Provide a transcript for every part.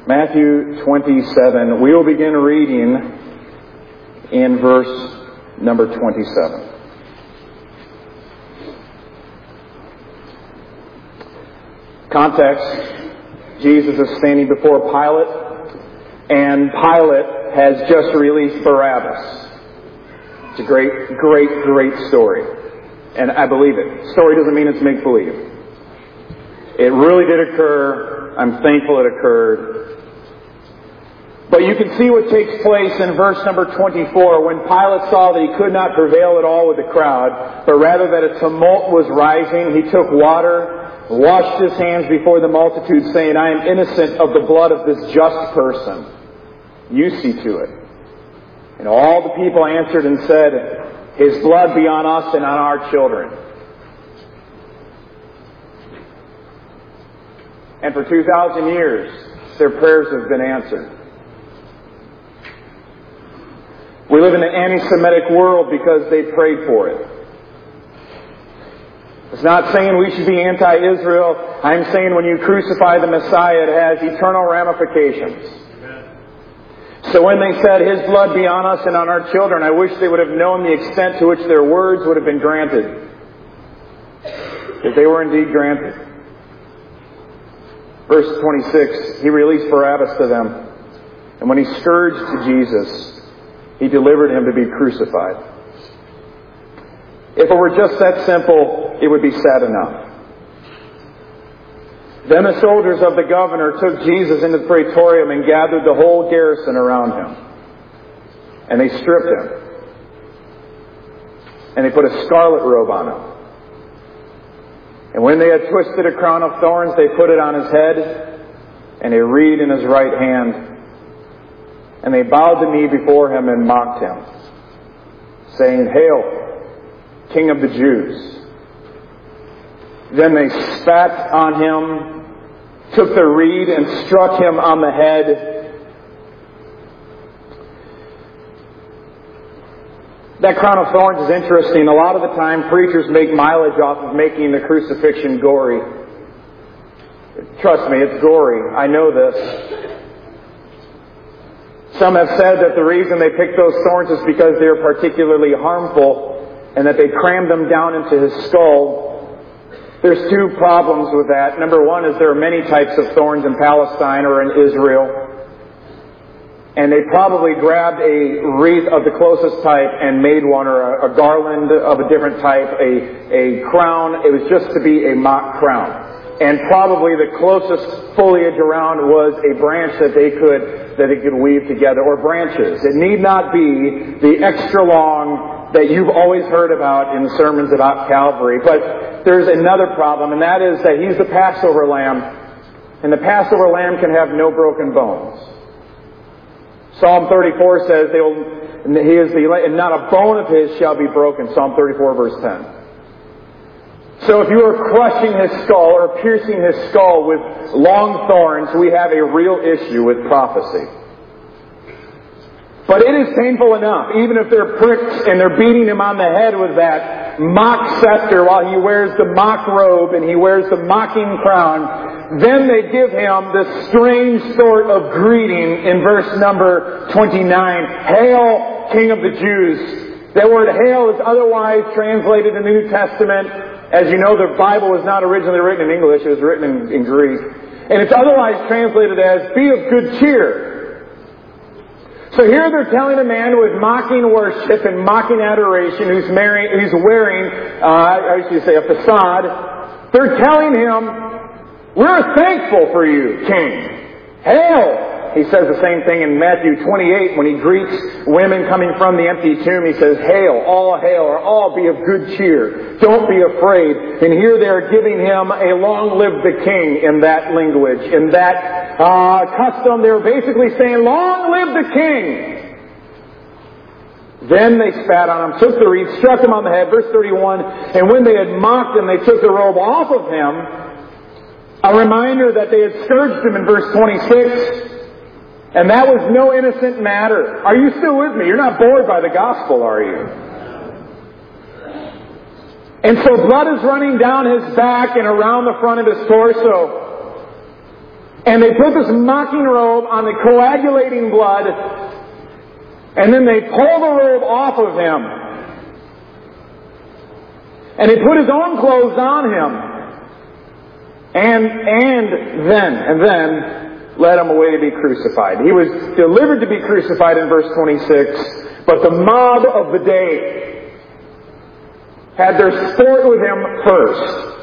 Matthew 27. We will begin reading in verse number 27. Context, Jesus is standing before Pilate, and Pilate has just released Barabbas. It's a great story. And I believe it. Story doesn't mean it's make-believe. It really did occur. I'm thankful it occurred. But you can see what takes place in verse number 24. When Pilate saw that he could not prevail at all with the crowd, but rather that a tumult was rising, he took water, washed his hands before the multitude, saying, I am innocent of the blood of this just person. You see to it. And all the people answered and said, His blood be on us and on our children. And for 2,000 years, their prayers have been answered. We live in an anti-Semitic world because they prayed for it. It's not saying we should be anti-Israel. I'm saying when you crucify the Messiah, it has eternal ramifications. So when they said, His blood be on us and on our children, I wish they would have known the extent to which their words would have been granted. If they were indeed granted. Verse 26, He released Barabbas to them. And when He scourged Jesus, He delivered Him to be crucified. If it were just that simple, it would be sad enough. Then the soldiers of the governor took Jesus into the praetorium and gathered the whole garrison around Him. And they stripped Him. And they put a scarlet robe on Him. And when they had twisted a crown of thorns, they put it on His head and a reed in His right hand. And they bowed the knee before Him and mocked Him, saying, Hail, King of the Jews. Then they spat on Him, took the reed and struck Him on the head. That crown of thorns is interesting. A lot of the time preachers make mileage off of making the crucifixion gory. Trust me, it's gory. I know this. Some have said that the reason they picked those thorns is because they are particularly harmful and that they crammed them down into His skull. There's two problems with that. Number one is there are many types of thorns in Palestine or in Israel. And they probably grabbed a wreath of the closest type and made one, or a garland of a different type, a crown. It was just to be a mock crown. And probably the closest foliage around was a branch that they could weave together, or branches. It need not be the extra long that you've always heard about in sermons about Calvary. But there's another problem, and that is that He's the Passover lamb. And the Passover lamb can have no broken bones. Psalm 34 says, He is and not a bone of His shall be broken. Psalm 34 verse 10. So if you are crushing His skull or piercing His skull with long thorns, we have a real issue with prophecy. But it is painful enough, even if they're pricks and they're beating Him on the head with that mock scepter while He wears the mock robe and He wears the mocking crown. Then they give Him this strange sort of greeting in verse number 29. Hail, King of the Jews. That word hail is otherwise translated in the New Testament. As you know, the Bible was not originally written in English. It was written in Greek. And it's otherwise translated as be of good cheer. So here they're telling a man with mocking worship and mocking adoration who's wearing, a facade. They're telling him, we're thankful for you, King. Hail! He says the same thing in Matthew 28 when He greets women coming from the empty tomb. He says, hail, or all be of good cheer. Don't be afraid. And here they're giving Him a long live the King in that language. In that custom, they're basically saying, long live the King. Then they spat on Him, took the reed, struck Him on the head. Verse 31, and when they had mocked Him, they took the robe off of Him. A reminder that they had scourged Him in verse 26. And that was no innocent matter. Are you still with me? You're not bored by the gospel, are you? And so blood is running down His back and around the front of His torso. And they put this mocking robe on the coagulating blood, and then they pull the robe off of him. And they put his own clothes on him. And then led him away to be crucified. He was delivered to be crucified in verse 26, but the mob of the day had their sport with him first.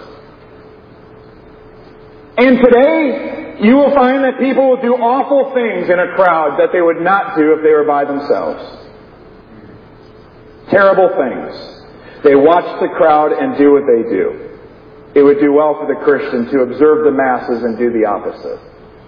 And today, you will find that people will do awful things in a crowd that they would not do if they were by themselves. Terrible things. They watch the crowd and do what they do. It would do well for the Christian to observe the masses and do the opposite.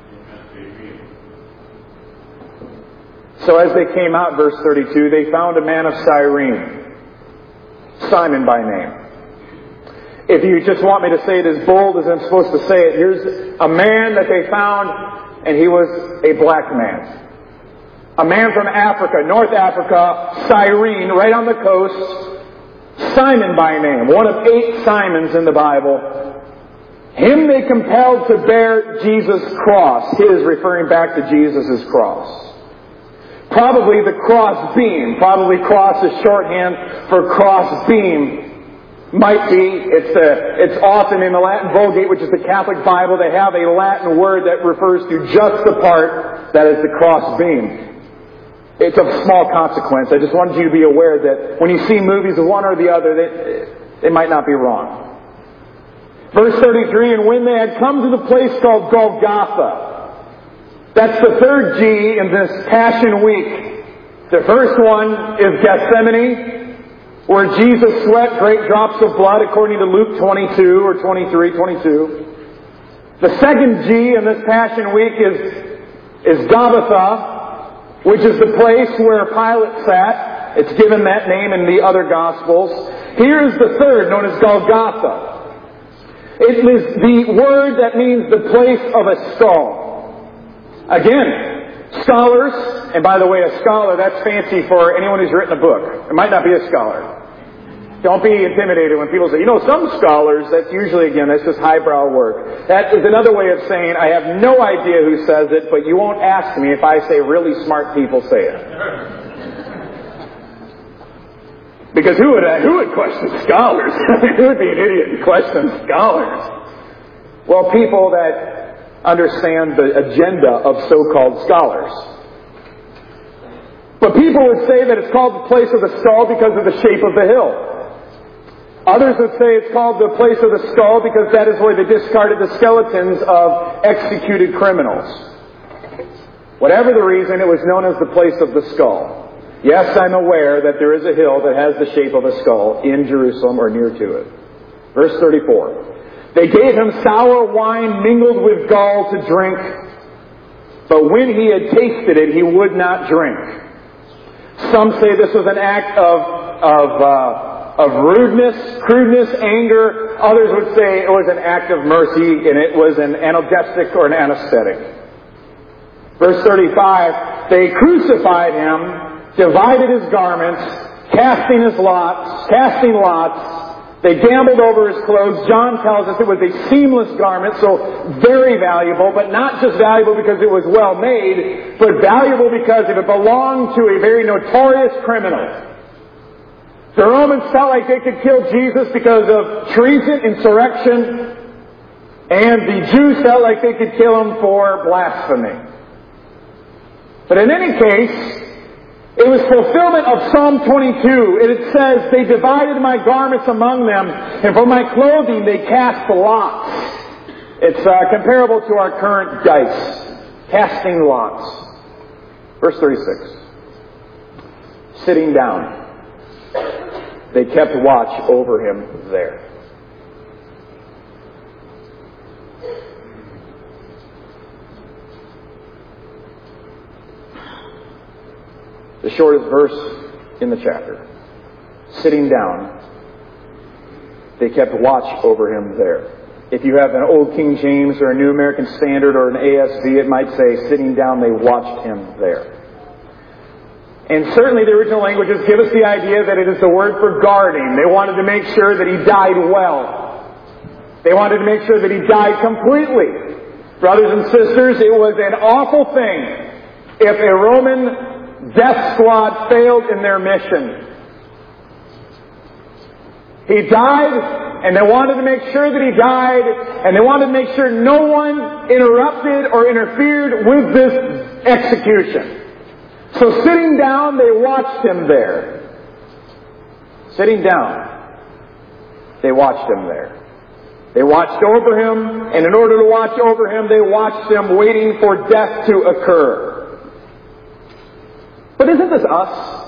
So as they came out, verse 32, they found a man of Cyrene, Simon by name. If you just want me to say it as bold as I'm supposed to say it, here's a man that they found, and he was a black man. A man from Africa, North Africa, Cyrene, right on the coast, Simon by name, one of 8 Simons in the Bible. Him they compelled to bear Jesus' cross, his referring back to Jesus' cross. Probably the cross beam, probably cross is shorthand for cross beam. Might be, it's often in the Latin Vulgate, which is the Catholic Bible, they have a Latin word that refers to just the part that is the cross beam. It's of small consequence. I just wanted you to be aware that when you see movies of one or the other, they might not be wrong. Verse 33, and when they had come to the place called Golgotha, that's the third G in this Passion Week. The first one is Gethsemane, where Jesus sweat great drops of blood, according to Luke 22 or 22. The second G in this Passion Week is Gabbatha, which is the place where Pilate sat. It's given that name in the other Gospels. Here is the third, known as Golgotha. It is the word that means the place of a skull. Again, scholars, and by the way, a scholar, that's fancy for anyone who's written a book. It might not be a scholar. Don't be intimidated when people say, some scholars, that's usually, again, that's just highbrow work. That is another way of saying, I have no idea who says it, but you won't ask me if I say really smart people say it. Because who would question scholars? Who would be an idiot and question scholars? Well, people that understand the agenda of so-called scholars. But people would say that it's called the place of the skull because of the shape of the hill. Others would say it's called the place of the skull because that is where they discarded the skeletons of executed criminals. Whatever the reason, it was known as the place of the skull. Yes, I'm aware that there is a hill that has the shape of a skull in Jerusalem or near to it. Verse 34. They gave him sour wine mingled with gall to drink, but when he had tasted it, he would not drink. Some say this was an act of rudeness, crudeness, anger. Others would say it was an act of mercy, and it was an analgesic or an anesthetic. Verse 35, they crucified him, divided his garments, casting lots. They gambled over his clothes. John tells us it was a seamless garment, so very valuable, but not just valuable because it was well made, but valuable because it belonged to a very notorious criminal. The Romans felt like they could kill Jesus because of treason, insurrection, and the Jews felt like they could kill him for blasphemy. But in any case, it was fulfillment of Psalm 22. It says, they divided my garments among them, and for my clothing they cast lots. It's comparable to our current dice, casting lots. Verse 36. Sitting down, they kept watch over him there. The shortest verse in the chapter. Sitting down, they kept watch over him there. If you have an old King James or a New American Standard or an ASV, it might say, sitting down, they watched him there. And certainly the original languages give us the idea that it is the word for guarding. They wanted to make sure that he died well. They wanted to make sure that he died completely. Brothers and sisters, it was an awful thing if a Roman death squad failed in their mission. He died, and they wanted to make sure that he died, and they wanted to make sure no one interrupted or interfered with this execution. So sitting down, they watched him there. Sitting down, they watched him there. They watched over him, and in order to watch over him, they watched him waiting for death to occur. But isn't this us?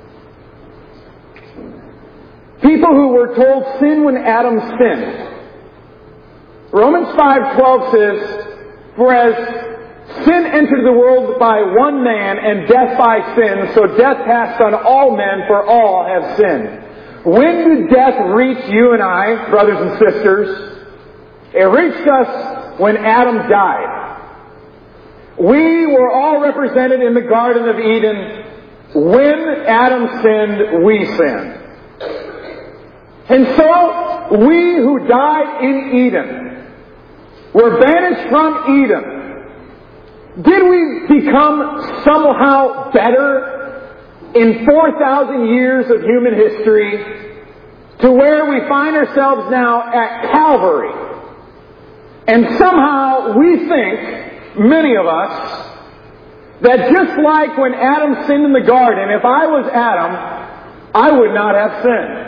People who were told sin when Adam sinned. Romans 5:12 says, "For as sin entered the world by one man, and death by sin, so death passed on all men, for all have sinned." When did death reach you and I, brothers and sisters? It reached us when Adam died. We were all represented in the Garden of Eden. When Adam sinned, we sinned. And so, we who died in Eden were banished from Eden. Did we become somehow better in 4,000 years of human history to where we find ourselves now at Calvary? And somehow we think, many of us, that just like when Adam sinned in the garden, if I was Adam, I would not have sinned.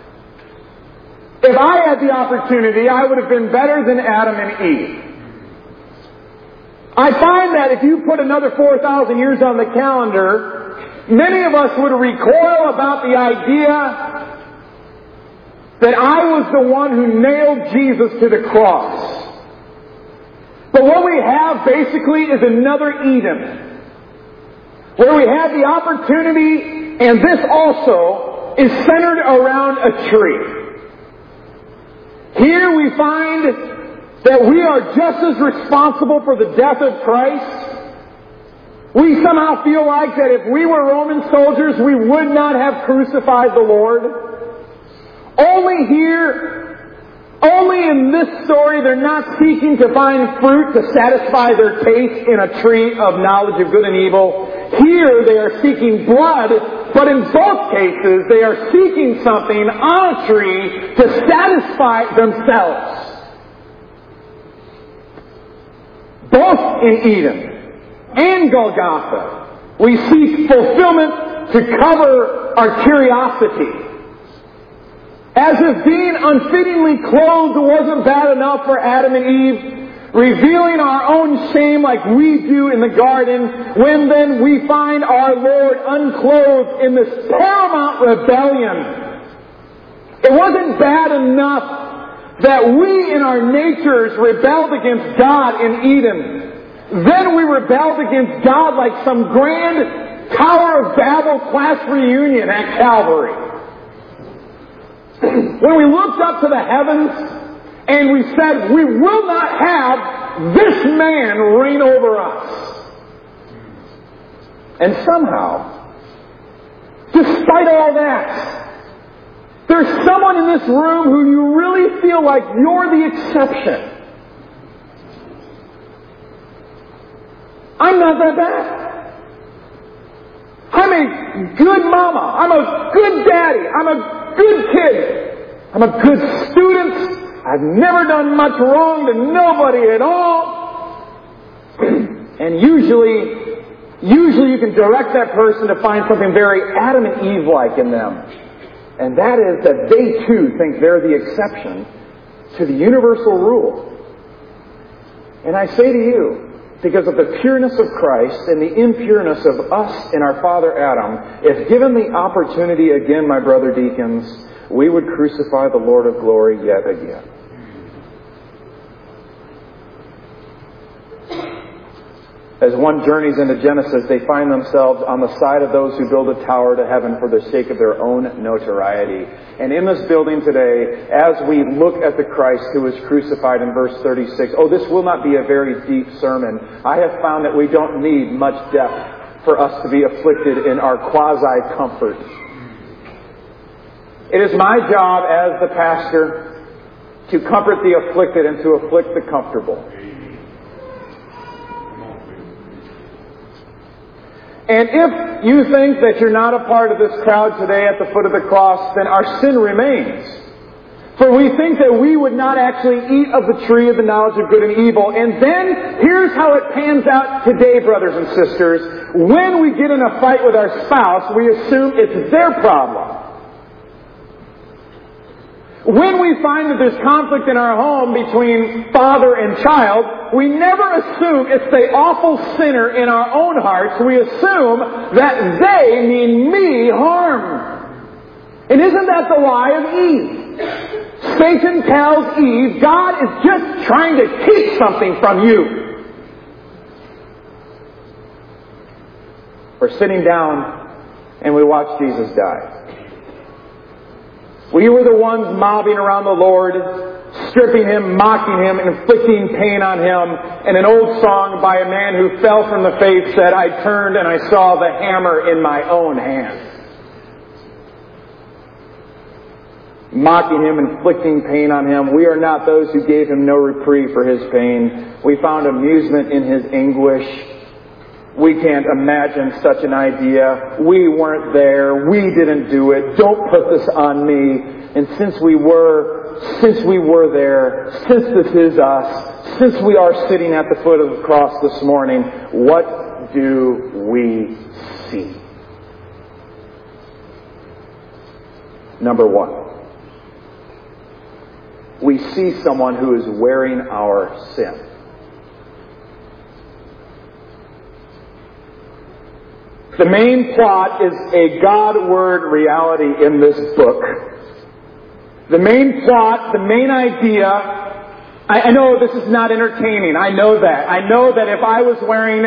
If I had the opportunity, I would have been better than Adam and Eve. I find that if you put another 4,000 years on the calendar, many of us would recoil about the idea that I was the one who nailed Jesus to the cross. But what we have basically is another Eden, where we have the opportunity, and this also is centered around a tree. Here we find that we are just as responsible for the death of Christ. We somehow feel like that if we were Roman soldiers, we would not have crucified the Lord. Only in this story, they're not seeking to find fruit to satisfy their taste in a tree of knowledge of good and evil. Here they are seeking blood, but in both cases they are seeking something on a tree to satisfy themselves. Both in Eden and Golgotha, we seek fulfillment to cover our curiosity. As if being unfittingly clothed wasn't bad enough for Adam and Eve, revealing our own shame like we do in the garden, when then we find our Lord unclothed in this paramount rebellion. It wasn't bad enough that we in our natures rebelled against God in Eden. Then we rebelled against God like some grand Tower of Babel class reunion at Calvary. When we looked up to the heavens and we said, we will not have this man reign over us. And somehow, despite all that, there's someone in this room who you really feel like you're the exception. I'm not that bad. I'm a good mama. I'm a good daddy. I'm a good kid. I'm a good student. I've never done much wrong to nobody at all. And usually you can direct that person to find something very Adam and Eve-like in them. And that is that they too think they're the exception to the universal rule. And I say to you, because of the pureness of Christ and the impureness of us and our father Adam, if given the opportunity again, my brother deacons, we would crucify the Lord of glory yet again. As one journeys into Genesis, they find themselves on the side of those who build a tower to heaven for the sake of their own notoriety. And in this building today, as we look at the Christ who was crucified in verse 36, this will not be a very deep sermon. I have found that we don't need much depth for us to be afflicted in our quasi-comfort. It is my job as the pastor to comfort the afflicted and to afflict the comfortable. And if you think that you're not a part of this crowd today at the foot of the cross, then our sin remains. For we think that we would not actually eat of the tree of the knowledge of good and evil. And then, here's how it pans out today, brothers and sisters. When we get in a fight with our spouse, we assume it's their problem. When we find that there's conflict in our home between father and child, we never assume it's the awful sinner in our own hearts. We assume that they mean me harm. And isn't that the lie of Eve? Satan tells Eve, God is just trying to keep something from you. We're sitting down and we watch Jesus die. We were the ones mobbing around the Lord, stripping Him, mocking Him, inflicting pain on Him. And an old song by a man who fell from the faith said, I turned and I saw the hammer in my own hand. Mocking Him, inflicting pain on Him. We are not those who gave Him no reprieve for His pain. We found amusement in His anguish. We can't imagine such an idea. We weren't there. We didn't do it. Don't put this on me. And since we were there, since this is us, since we are sitting at the foot of the cross this morning, what do we see? Number one, we see someone who is wearing our sin. The main plot is a God-word reality in this book. The main plot, the main idea, I know this is not entertaining. I know that. I know that if I was wearing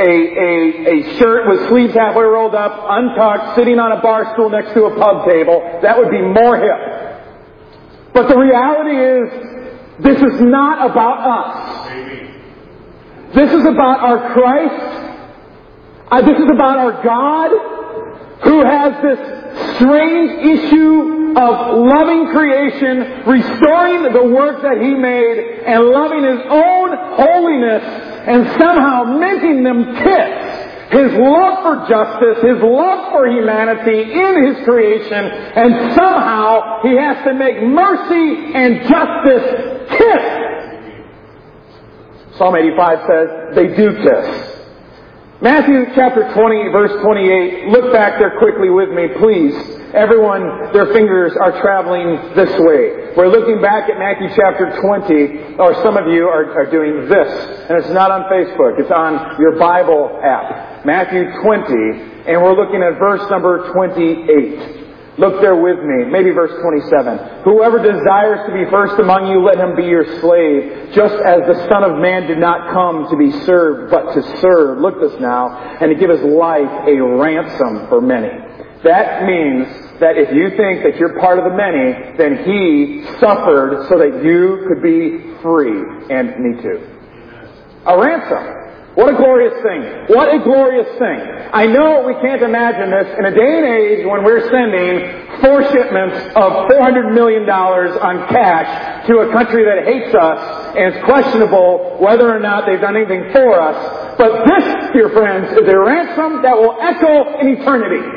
a shirt with sleeves halfway rolled up, untucked, sitting on a bar stool next to a pub table, that would be more hip. But the reality is, this is not about us. This is about our Christ. This is about our God, who has this strange issue of loving creation, restoring the work that He made, and loving His own holiness, and somehow making them kiss His love for justice, His love for humanity in His creation, and somehow He has to make mercy and justice kiss. Psalm 85 says, they do kiss. Matthew chapter 20, verse 28. Look back there quickly with me, please. Everyone, their fingers are traveling this way. We're looking back at Matthew chapter 20, or some of you are doing this. And it's not on Facebook. It's on your Bible app. Matthew 20, and we're looking at verse number 28. Look there with me. Maybe verse 27. Whoever desires to be first among you, let him be your slave, just as the Son of Man did not come to be served, but to serve. Look this now. And to give His life a ransom for many. That means that if you think that you're part of the many, then He suffered so that you could be free. And me too. A ransom. What a glorious thing. What a glorious thing. I know we can't imagine this in a day and age when we're sending 4 shipments of $400 million on cash to a country that hates us, and it's questionable whether or not they've done anything for us. But this, dear friends, is a ransom that will echo in eternity.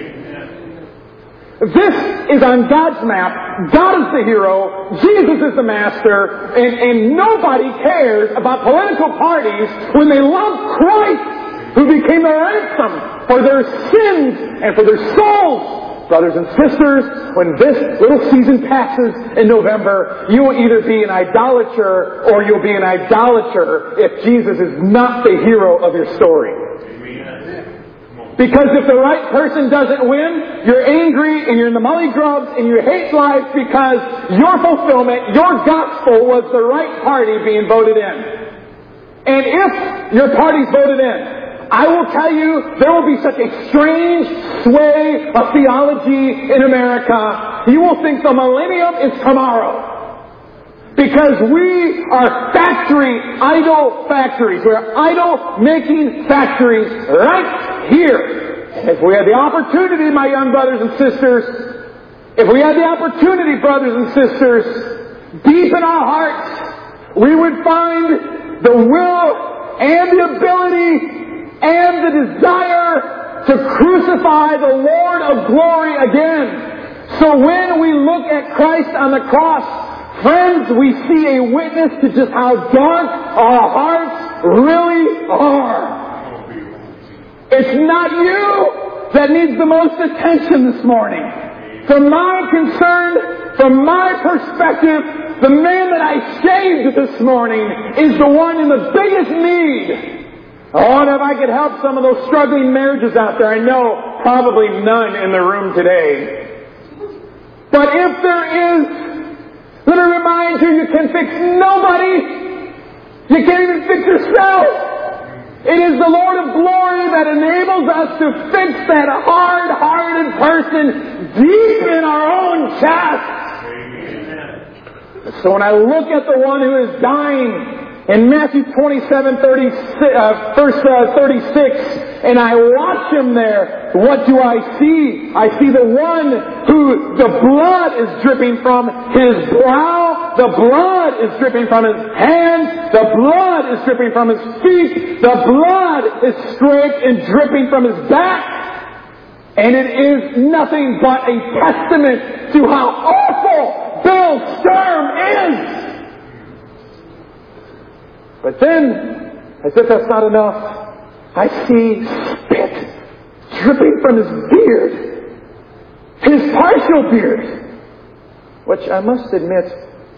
This is on God's map. God is the hero. Jesus is the master. And nobody cares about political parties when they love Christ, who became a ransom for their sins and for their souls. Brothers and sisters, when this little season passes in November, you will either be an idolater or you'll be an idolater if Jesus is not the hero of your story. Because if the right person doesn't win, you're angry and you're in the mully grubs and you hate life because your fulfillment, your gospel was the right party being voted in. And if your party's voted in, I will tell you, there will be such a strange sway of theology in America. You will think the millennium is tomorrow. Because we are idol factories. We're idol-making factories right here. If we had the opportunity, my young brothers and sisters, if we had the opportunity, brothers and sisters, deep in our hearts, we would find the will and the ability and the desire to crucify the Lord of glory again. So when we look at Christ on the cross, friends, we see a witness to just how dark our hearts really are. It's not you that needs the most attention this morning. From my concern, from my perspective, the man that I saved this morning is the one in the biggest need. Oh, and if I could help some of those struggling marriages out there, I know probably none in the room today. But if there is, let me remind you, you can fix nobody. You can't even fix yourself. It is the Lord of glory that enables us to fix that hard-hearted person deep in our own chest. Amen. So when I look at the one who is dying in Matthew 27, verse 36, and I watch him there, what do I see? I see the one who the blood is dripping from his brow, the blood is dripping from his hands, the blood is dripping from his feet, the blood is scraped and dripping from his back. And it is nothing but a testament to how awful Bill Sturm is. But then, as if that's not enough, I see spit dripping from his beard. His partial beard. Which I must admit,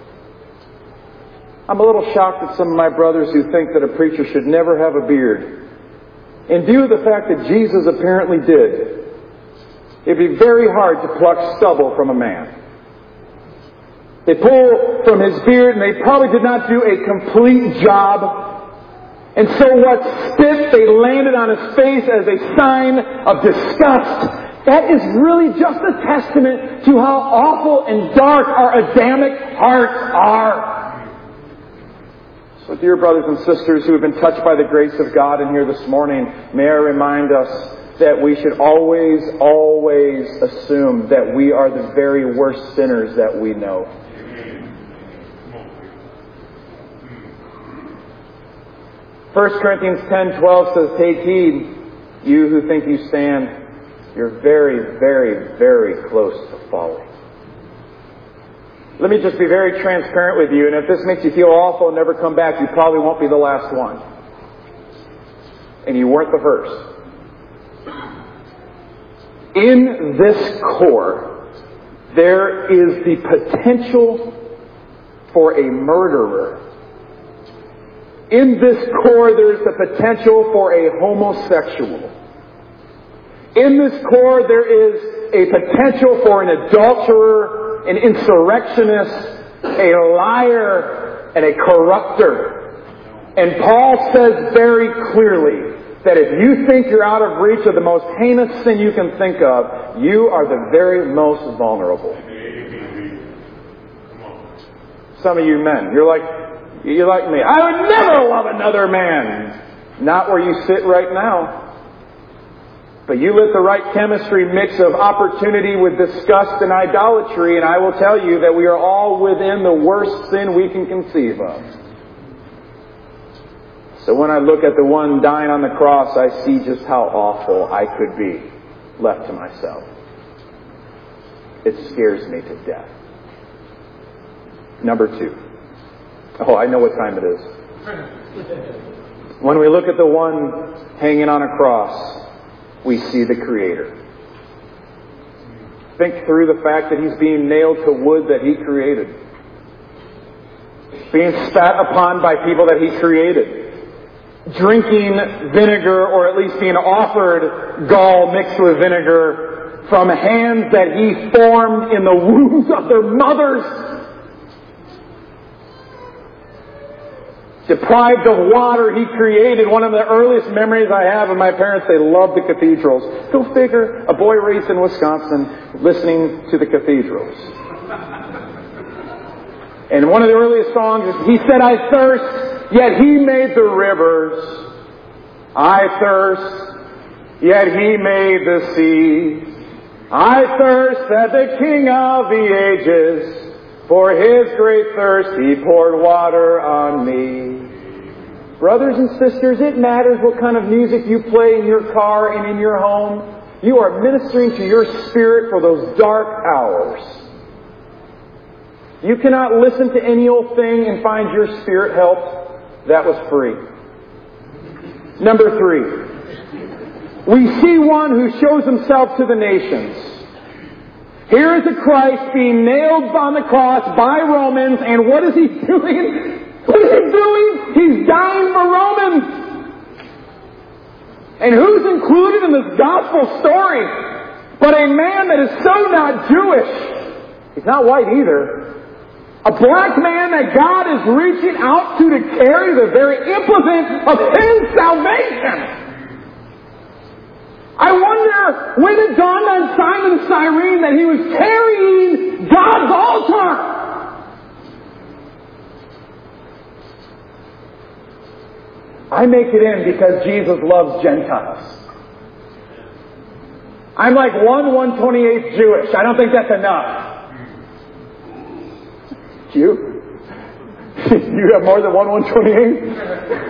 I'm a little shocked at some of my brothers who think that a preacher should never have a beard. In view of the fact that Jesus apparently did, it'd be very hard to pluck stubble from a man. They pull from his beard, and they probably did not do a complete job. And so what spit they landed on his face as a sign of disgust, that is really just a testament to how awful and dark our Adamic hearts are. So dear brothers and sisters who have been touched by the grace of God in here this morning, may I remind us that we should always, always assume that we are the very worst sinners that we know. 1 Corinthians 10:12 says, "Take heed, you who think you stand, you're very, very, very close to falling." Let me just be very transparent with you, and if this makes you feel awful and never come back, you probably won't be the last one. And you weren't the first. In this core, there is the potential for a murderer. In this core, there's the potential for a homosexual. In this core, there is a potential for an adulterer, an insurrectionist, a liar, and a corrupter. And Paul says very clearly that if you think you're out of reach of the most heinous sin you can think of, you are the very most vulnerable. Some of you men, you're like me. I would never love another man. Not where you sit right now. But you let the right chemistry mix of opportunity with disgust and idolatry, and I will tell you that we are all within the worst sin we can conceive of. So when I look at the one dying on the cross, I see just how awful I could be left to myself. It scares me to death. Number 2. Oh, I know what time it is. When we look at the one hanging on a cross, we see the Creator. Think through the fact that He's being nailed to wood that He created. Being spat upon by people that He created. Drinking vinegar, or at least being offered gall mixed with vinegar from hands that He formed in the wombs of their mothers. Deprived of water He created. One of the earliest memories I have of my parents, they loved the cathedrals. Go figure, a boy raised in Wisconsin listening to the cathedrals. And one of the earliest songs is, he said, "I thirst, yet He made the rivers. I thirst, yet He made the sea. I thirst at the King of the ages. For His great thirst He poured water on me." Brothers and sisters, it matters what kind of music you play in your car and in your home. You are ministering to your spirit for those dark hours. You cannot listen to any old thing and find your spirit helped. That was free. Number 3. We see one who shows himself to the nations. Here is a Christ being nailed on the cross by Romans, and what is he doing? What is he doing? He's dying for Romans. And who's included in this gospel story? But a man that is so not Jewish. He's not white either. A black man that God is reaching out to carry the very implement of His salvation. I wonder when it dawned on Simon the Cyrene that he was carrying God's altar. I make it in because Jesus loves Gentiles. I'm like 1/128 Jewish. I don't think that's enough. You? You have more than 1/128?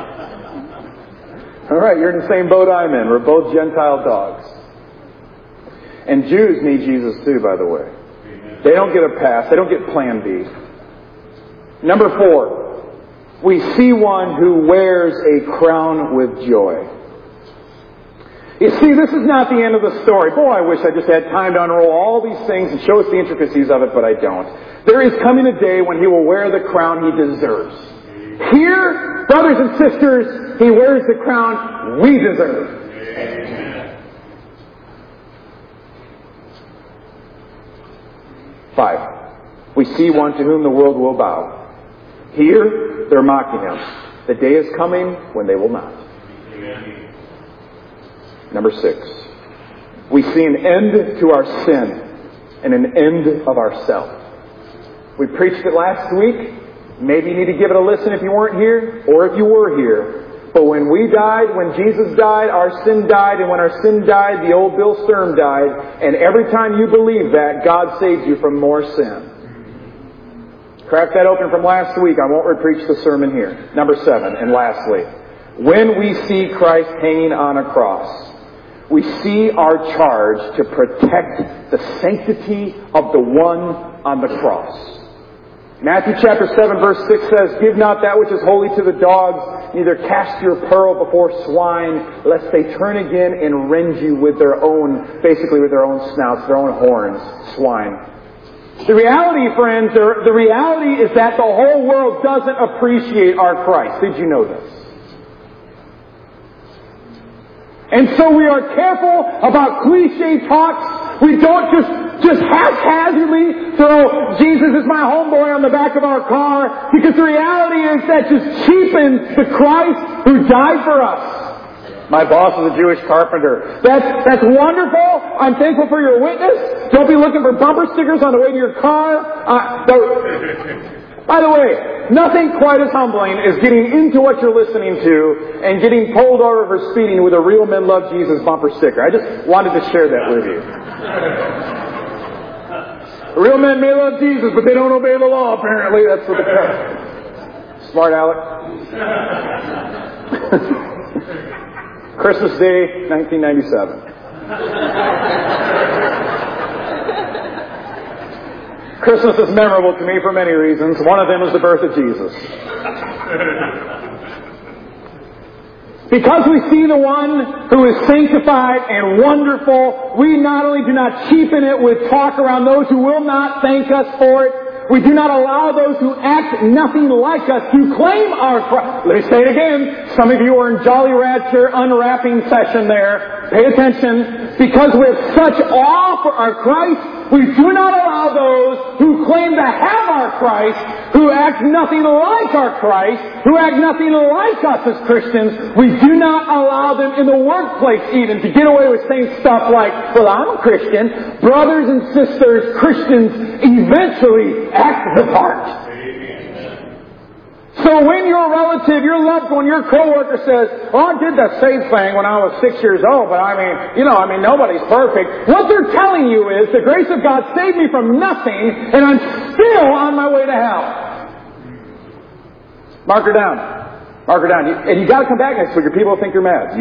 All right, you're in the same boat I'm in. We're both Gentile dogs. And Jews need Jesus too, by the way. They don't get a pass. They don't get plan B. Number 4. We see one who wears a crown with joy. You see, this is not the end of the story. Boy, I wish I just had time to unroll all these things and show us the intricacies of it, but I don't. There is coming a day when he will wear the crown he deserves. Here, brothers and sisters, he wears the crown we deserve. Amen. 5. We see one to whom the world will bow. Here, they're mocking him. The day is coming when they will not. Amen. Number 6. We see an end to our sin and an end of ourself. We preached it last week. Maybe you need to give it a listen if you weren't here, or if you were here. But when we died, when Jesus died, our sin died, and when our sin died, the old Bill Sturm died. And every time you believe that, God saves you from more sin. Crack that open from last week. I won't repreach the sermon here. Number 7, and lastly, when we see Christ hanging on a cross, we see our charge to protect the sanctity of the one on the cross. Matthew chapter 7 verse 6 says, "Give not that which is holy to the dogs, neither cast your pearl before swine, lest they turn again and rend you with their own snouts, their own horns, swine." The reality, friends, the reality is that the whole world doesn't appreciate our Christ. Did you know this? And so we are careful about cliche talks. We don't just haphazardly throw "Jesus is my homeboy" on the back of our car, because the reality is that just cheapens the Christ who died for us. My boss is a Jewish carpenter. That's wonderful. I'm thankful for your witness. Don't be looking for bumper stickers on the way to your car. By the way, nothing quite as humbling as getting into what you're listening to and getting pulled over for speeding with a "Real Men Love Jesus" bumper sticker. I just wanted to share that with you. Real men may love Jesus, but they don't obey the law, apparently. That's what the smart Alec. Christmas Day, 1997. Christmas is memorable to me for many reasons. One of them is the birth of Jesus. Because we see the one who is sanctified and wonderful, we not only do not cheapen it with talk around those who will not thank us for it, we do not allow those who act nothing like us to claim our Christ. Let me say it again. Some of you are in Jolly Rancher unwrapping session there. Pay attention. Because we have such awe for our Christ, we do not allow those who claim to have our Christ, who act nothing like our Christ, who act nothing like us as Christians, we do not allow them in the workplace even to get away with saying stuff like, "Well, I'm a Christian." Brothers and sisters, Christians eventually act the part. So when your relative, your loved one, your coworker says, "Oh, I did that same thing when I was 6 years old, but nobody's perfect," what they're telling you is, the grace of God saved me from nothing, and I'm still on my way to hell. Mark her down. Mark her down. And you got to come back next week or people will think you're mad.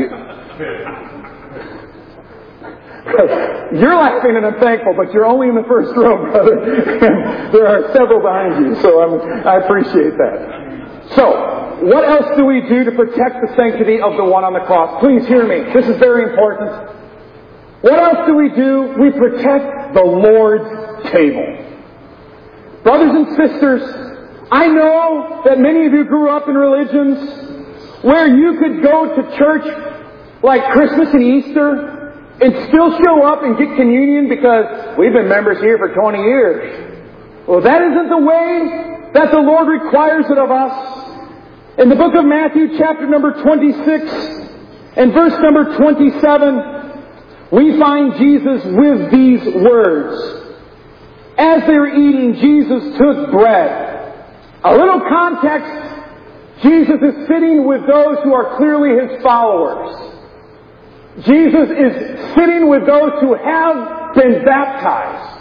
You're laughing and I'm thankful, but you're only in the first row, brother. And there are several behind you, so I appreciate that. So, what else do we do to protect the sanctity of the one on the cross? Please hear me. This is very important. What else do we do? We protect the Lord's table. Brothers and sisters, I know that many of you grew up in religions where you could go to church like Christmas and Easter and still show up and get communion because we've been members here for 20 years. Well, that isn't the way that the Lord requires it of us. In the book of Matthew, chapter number 26, and verse number 27, we find Jesus with these words. As they were eating, Jesus took bread. A little context, Jesus is sitting with those who are clearly His followers. Jesus is sitting with those who have been baptized.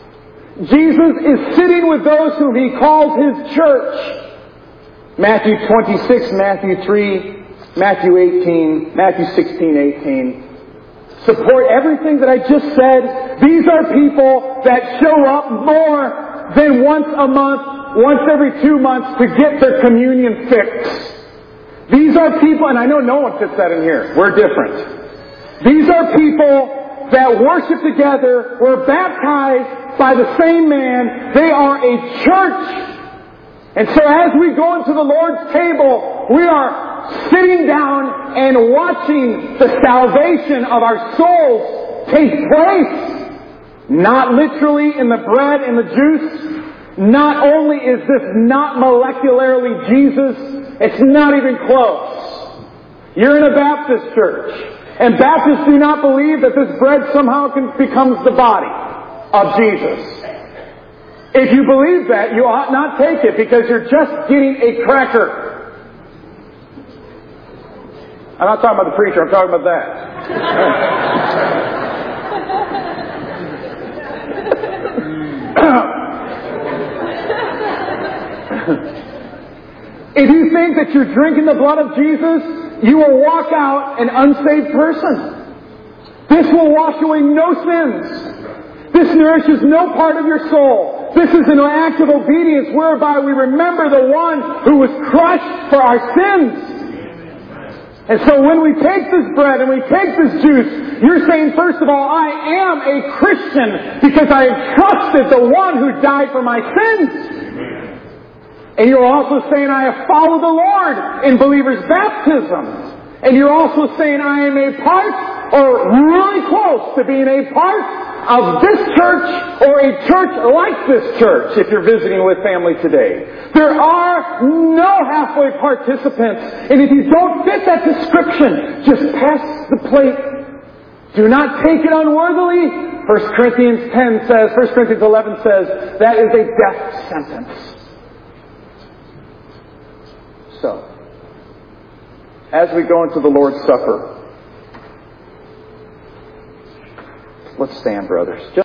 Jesus is sitting with those whom He calls His church. Matthew 26, Matthew 3, Matthew 18, Matthew 16, 18. Support everything that I just said. These are people that show up more than once a month, once every 2 months to get their communion fix. These are people, and I know no one fits that in here. We're different. These are people that worship together, were baptized by the same man. They are a church. And so as we go into the Lord's table, we are sitting down and watching the salvation of our souls take place. Not literally in the bread and the juice. Not only is this not molecularly Jesus, it's not even close. You're in a Baptist church. And Baptists do not believe that this bread somehow becomes the body of Jesus. If you believe that, you ought not take it because you're just getting a cracker. I'm not talking about the preacher, I'm talking about that. If you think that you're drinking the blood of Jesus, you will walk out an unsaved person. This will wash away no sins. This nourishes no part of your soul. This is an act of obedience whereby we remember the one who was crushed for our sins. And so when we take this bread and we take this juice, you're saying, first of all, I am a Christian because I have trusted the one who died for my sins. And you're also saying, I have followed the Lord in believers' baptism. And you're also saying, I am a part, or really close to being a part of this church, or a church like this church, if you're visiting with family today. There are no halfway participants. And if you don't fit that description, just pass the plate. Do not take it unworthily. 1 Corinthians 11 says, that is a death sentence. So, as we go into the Lord's Supper, let's stand, brothers.